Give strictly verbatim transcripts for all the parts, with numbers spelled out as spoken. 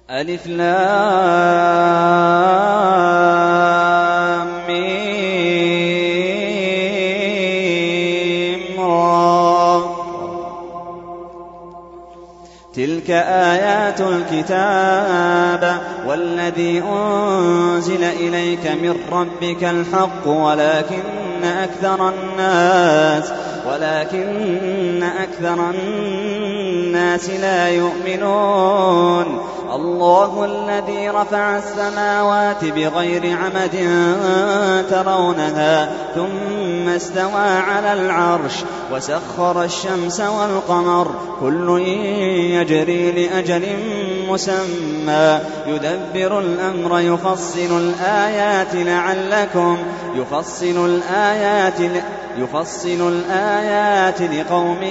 ألف لام ميم را. تلك آيات الكتاب والذي أنزل إليك من ربك الحق ولكن أكثر الناس ولكن أكثر الناس لا يؤمنون. الله الذي رفع السماوات بغير عمد ترونها ثم استوى على العرش وسخر الشمس والقمر كل يجري لأجل مسمى يدبر الأمر يفصل الآيات لعلكم يفصل الآيات ل... يفصل الآيات لقوم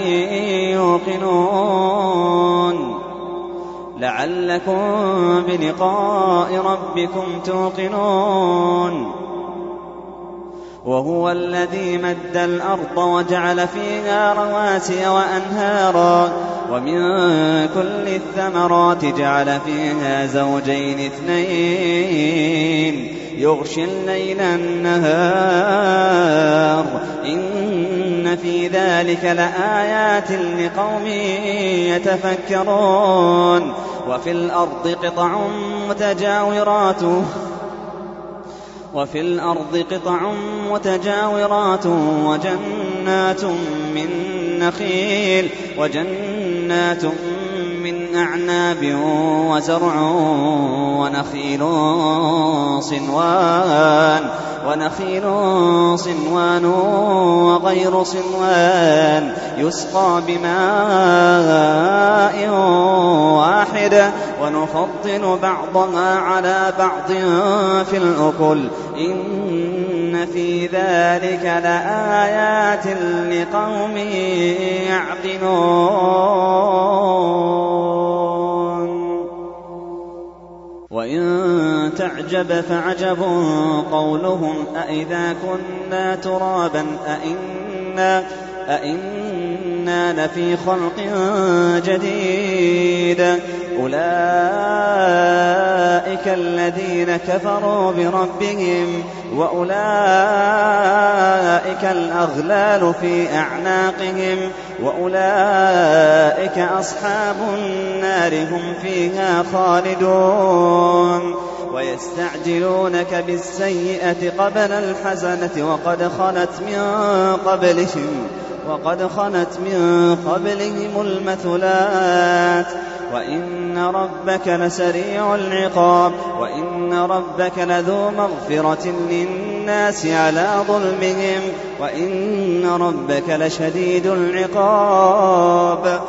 يوقنون لعلكم بلقاء ربكم توقنون. وهو الذي مد الأرض وجعل فيها رواسي وأنهارا ومن كل الثمرات جعل فيها زوجين اثنين يغشي الليل النهار إن في ذلك لآيات لقوم يتفكرون. وفي الأرض قطع متجاورات وفي الأرض قطع متجاورات وجنات من نخيل وجنات من أعناب وزرع ونخيل صنوان ونخيل صنوان وغير صنوان يسقى بماء واحد ونفضل بعضها على بعض في الأكل إن في ذلك لآيات لقوم يعقلون. وإن تعجب فعجب قولهم أإذا كنا ترابا أإنا, أإنا لفي خلق جديد أولئك الذين كفروا بربهم وأولئك الأغلال في أعناقهم وأولئك أصحاب النار هم فيها خالدون. ويستعجلونك بالسيئة قبل الحسنة وقد خلت من قبلهم وقد خلت من قبلهم المثلات وإن ربك لسريع العقاب وإن ربك لذو مغفرة للناس على ظلمهم وإن ربك لشديد العقاب.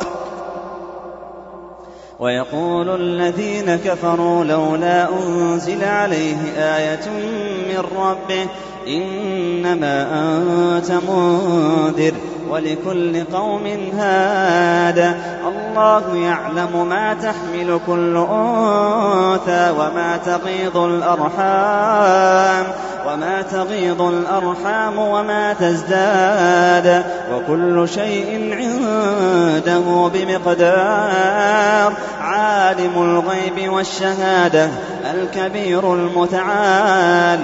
ويقول الذين كفروا لولا أنزل عليه آية من ربه إنما أنت منذر ولكل قوم هاد الله يعلم ما تحمل كل أنثى وما تغيض الأرحام وما تغيض الأرحام وما تزداد وكل شيء عنده بمقدار. عالم الغيب والشهادة الكبير المتعال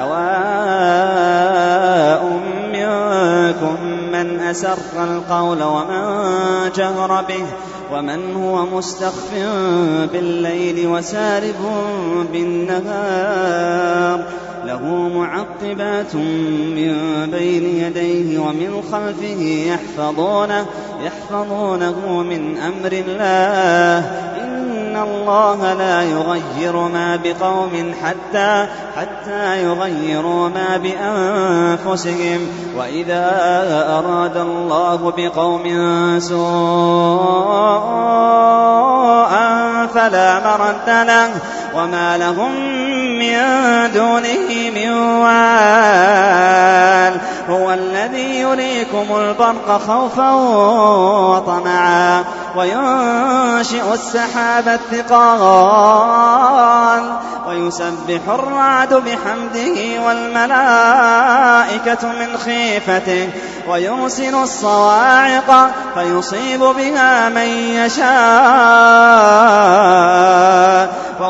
سواء منكم من أسر القول ومن جهر به ومن هو مستخف بالليل وسارب بالنهار له معقبات من بين يديه ومن خلفه يحفظونه, يحفظونه من أمر الله إن الله لا يغير ما بقوم حتى, حتى يغيروا ما بأنفسهم وإذا أراد الله بقوم سوءا فلا مرد له وما لهم من دونه من وال. هو الذي يريكم البرق خوفا وطمعا وينشئ السحاب الثقال ويسبح الرعد بحمده والملائكة من خيفته ويرسل الصواعق فيصيب بها من يشاء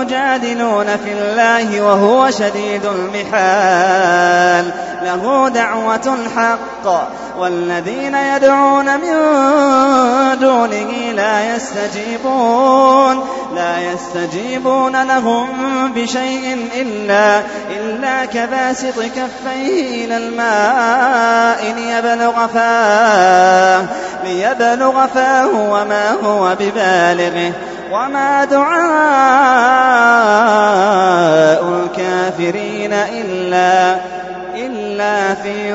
يجادلون في الله وهو شديد المحال له دعوة الحق والذين يدعون من دونه لا يستجيبون لا يستجيبون لهم بشيء إلا, إلا كباسط كفيه إلى الماء ليبلغ فاه, ليبلغ فاه وما هو ببالغه وما دعاء الكافرين إلا, إلا في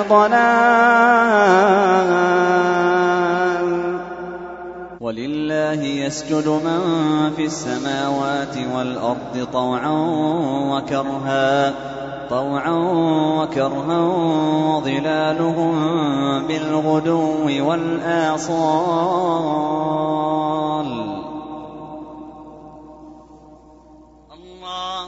ضلال. ولله يسجد من في السماوات والأرض طوعا وكرها طوعا وكرها وظلالهم بالغدو والآصال. الله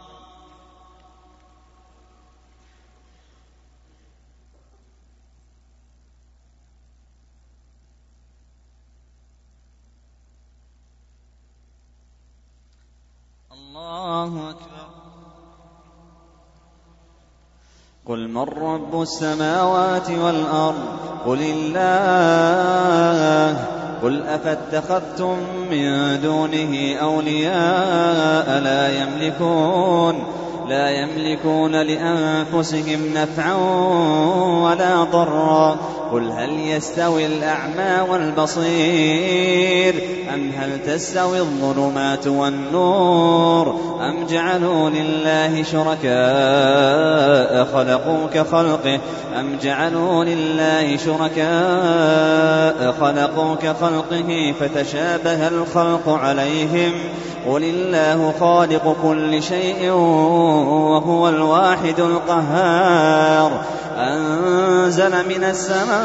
الله أكبر. قل من رب السماوات والأرض قل الله قل أفاتخذتم من دونه أولياء لا يملكون لا يملكون لأنفسهم نفعا ولا ضرا قل هل يستوي الأعمى والبصير أم هل تستوي الظلمات والنور أم جعلوا لله شركاء خلقوا كخلقه أم جعلوا لله شركاء خلقوا كخلقه فتشابه الخلق عليهم قل الله خالق كل شيء وهو الواحد القهار أنزل من السماء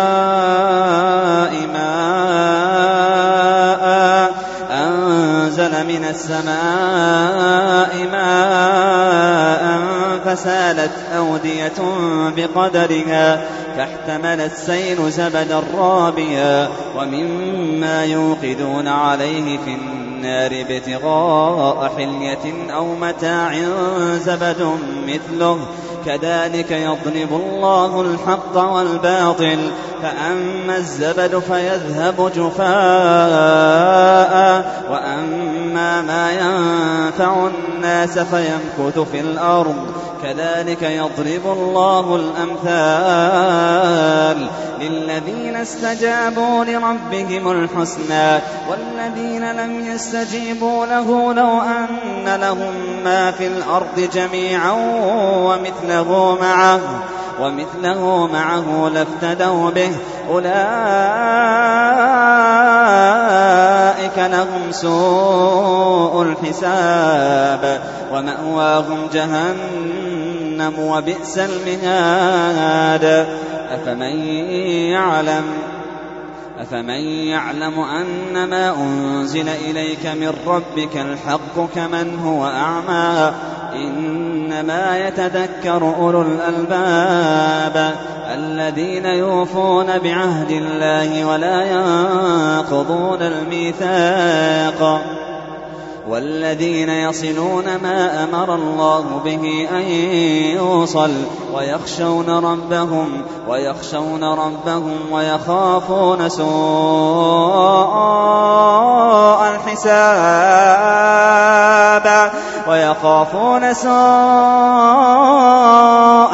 ماء أنزل من السماء ماء فسالت أودية بقدرها فاحتمل السيل زبدا رابيا ومما يوقدون عليه في النار ابتغاء حلية أو متاع زبد مثله كذلك يضرب الله الحق والباطل فأما الزبد فيذهب جفاء وأما ما ينفع الناس فيمكث في الأرض كذلك يضرب الله الأمثال للذين استجابوا لربهم الحسنى والذين لم يستجيبوا له لو أن لهم ما في الأرض جميعا ومثله معه ومثله معه لافتدوا به أولئك لهم سوء الحساب ومأواهم جهنم وبئس المهاد أفمن يعلم أفمن يعلم أنما أنزل إليك من ربك الحق كمن هو أعمى إنما يتذكر أولو الألباب الذين يوفون بعهد الله ولا ينقضون الميثاق والذين يصلون ما أمر الله به أن يوصل ويخشون ربهم ويخشون ربهم ويخافون سوء الحساب ويخافون سوء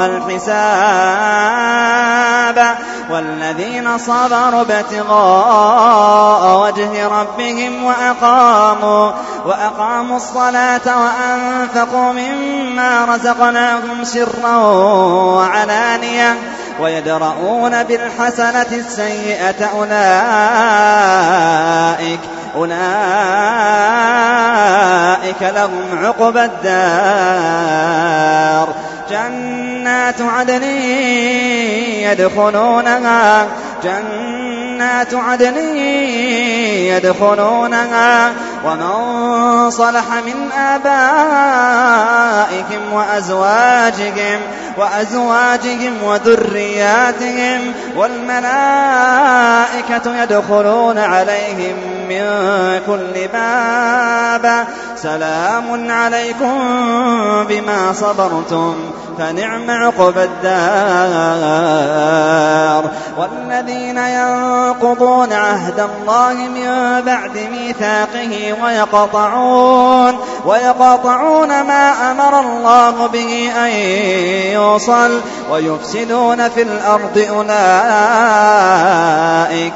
الحساب والذين صبروا ابتغاء وجه ربهم وأقاموا وأقاموا الصلاة وأنفقوا مما رزقناهم سرا وعلانية ويدرؤون بالحسنة السيئة أولئك أولئك لهم عقبى الدار جنات عدن يدخلونها جنات عدن يدخلونها ومن صلح من آبائهم وأزواجهم وأزواجهم وذرياتهم والملائكة يدخلون عليهم من كل باب سلام عليكم بما صبرتم فنعم عقبى الدار. والذين ينقضون عهد الله من بعد ميثاقه ويقطعون, ويقطعون ما أمر الله به أن يوصل ويفسدون في الأرض أولئك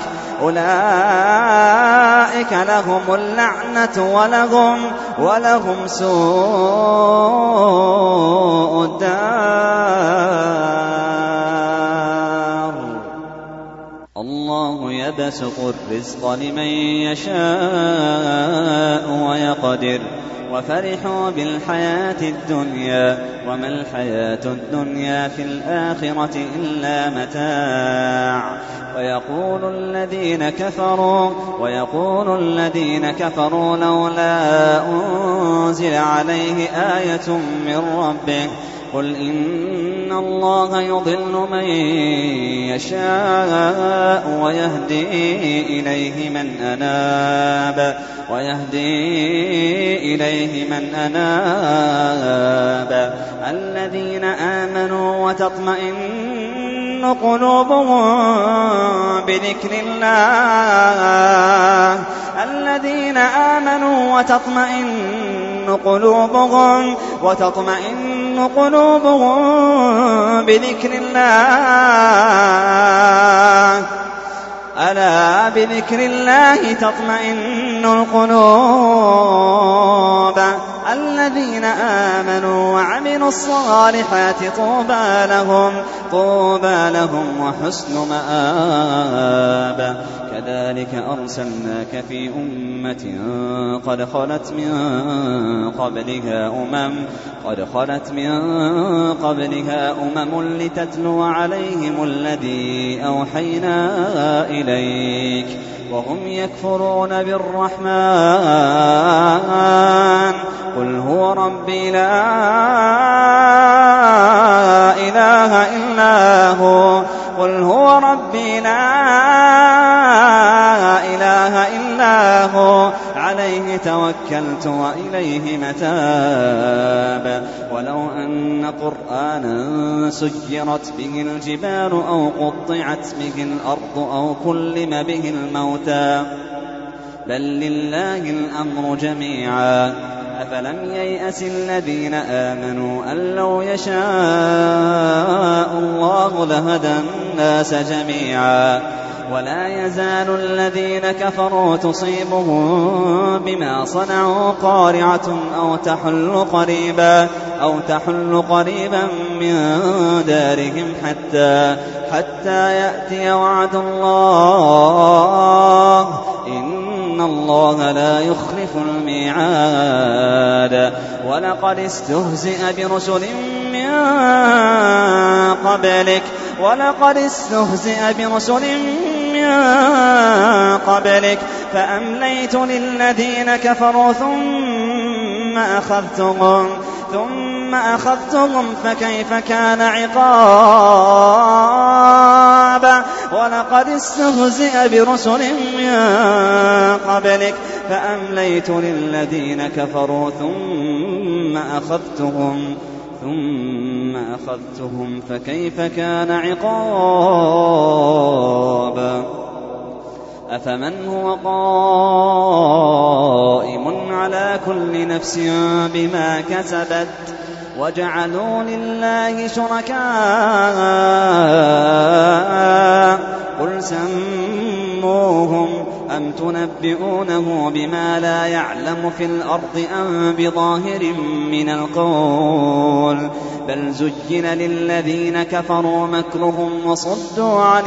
أولئك لهم اللعنة ولهم, ولهم سوء الدار. الله يبسط الرزق لمن يشاء ويقدر وفرحوا بالحياة الدنيا وما الحياة الدنيا في الآخرة إلا متاع. ويقول الذين كفروا ويقول الذين كفروا لولا أنزل عليه آية من ربه قل إن الله يضل من يشاء ويهدي إليه من أناب ويهدي إليه من أناب الذين آمنوا وتطمئن قلوبهم بذكر الله الذين آمنوا وتطمئن قلوبهم وتطمئن قلوبهم بذكر الله ألا بذكر الله تطمئن القلوب الذين آمنوا وعملوا الصالحات طوبى لهم طوبى لهم وحسن مآب. كذلك أرسلناك في أمة قد خلت من قبلها أمم قد خلت من قبلها أمم لتتلو عليهم الذي أوحينا إليك وهم يكفرون بالرحمن قل هو ربي لا إله إلا هو قل هو ربي لا إله إلا هو عليه توكلت وإليه متاب. ولو أن قرآنا سيرت به الجبال أو قطعت به الأرض أو كلم به الموتى بل لله الأمر جميعا أفلم ييأس الذين آمنوا أن لو يشاء الله لهدى الناس جميعا ولا يزال الذين كفروا تصيبهم بما صنعوا قارعة أو تحل قريبا أو تحل قريبا من دارهم حتى حتى يأتي وعد الله إن الله لا يخلف الميعاد. ولقد استهزئ برسل من قبلك ولقد استهزئ برسل من قبلك فأمليت للذين كفروا ثم أخذتهم ثم أخذتهم فكيف كان عقاب. ولقد استهزئ برسل من قبلك فأمليت للذين كفروا ثم أخذتهم ثم أخذتهم فكيف كان عقاب. أفمن هو قائم على كل نفس بما كسبت وجعلوا لله شركاء قل سموهم أم تنبئونه بما لا يعلم في الأرض أم بظاهر من القول بل زين للذين كفروا مكرهم وصدوا عن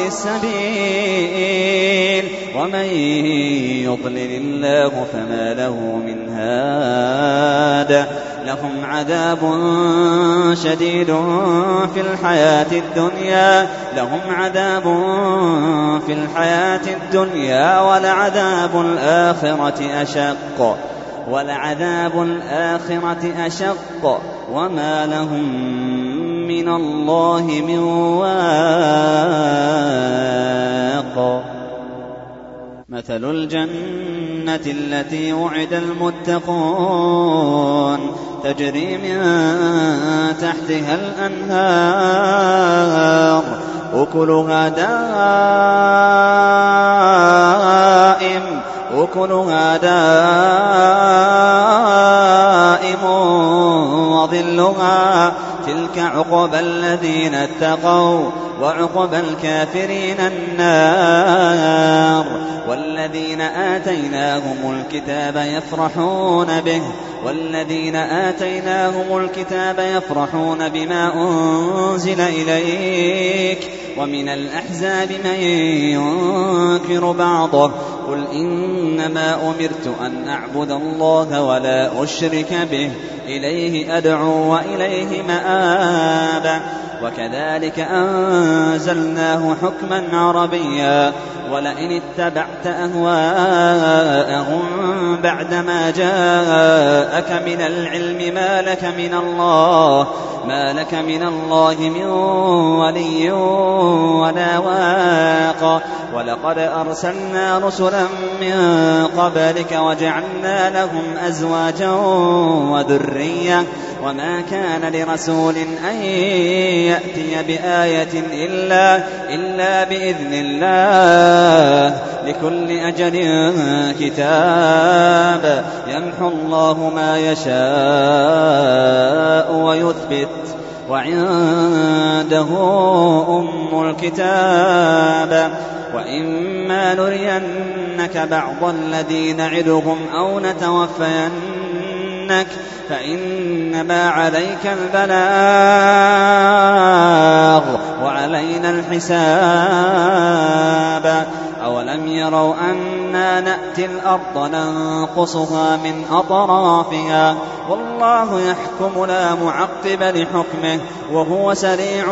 السبيل ومن يضلل الله فما له من هاد لهم عذاب شديد في الحياة الدنيا لهم عذاب في الحياة الدنيا ولعذاب الآخرة أشق ولعذاب الآخرة أشق وما لهم من الله من واق. مثل الجنة التي وعد المتقون تجري من تحتها الأنهار أكلها دائم أكلها دائم وظلها تلك عقبى الذين اتقوا وعقبى الكافرين النار والذين آتيناهم الكتاب يفرحون به والذين آتيناهم الكتاب يفرحون بما أنزل إليك ومن الأحزاب من ينكر بعضه قل إنما أمرت أن أعبد الله ولا أشرك به إليه أدعو وإليه مآب وكذلك أنزلناه حكما عربيا ولئن اتبعت أهواءهم بعدما جاءك من العلم ما لك من الله ما لك من الله من ولي ولا واق ولقد أرسلنا رسلا من قبلك وجعلنا لهم أزواجا وذرية وما كان لرسول أن يأتي بآية إلا, إلا بإذن الله لكل أجل كتاب يمحو الله ما يشاء ويثبت وعنده أم الكتاب وإما نرينك بعض الذي نعدهم أو نتوفينك فإنما عليك البلاغ وعلينا الحساب أولم يروا أنا نأتي الأرض ننقصها من أطرافها والله يحكم لا معقب لحكمه وهو سريع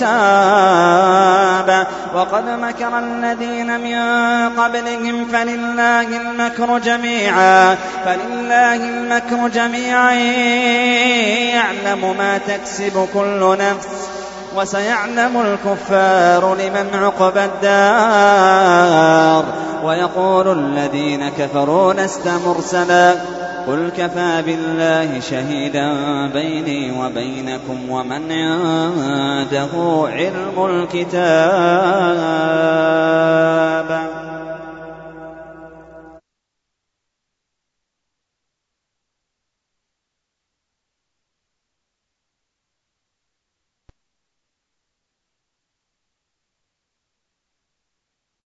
الحساب وقد مكر الذين من قبلهم فلله المكر جميعا فلله المكر جميعا يعلم ما تكسب كل نفس وسيعلم الكفار لمن عقبى الدار ويقول الذين كفروا لست مرسلا قل كفى بالله شهيدا بيني وبينكم ومن عنده علم الكتاب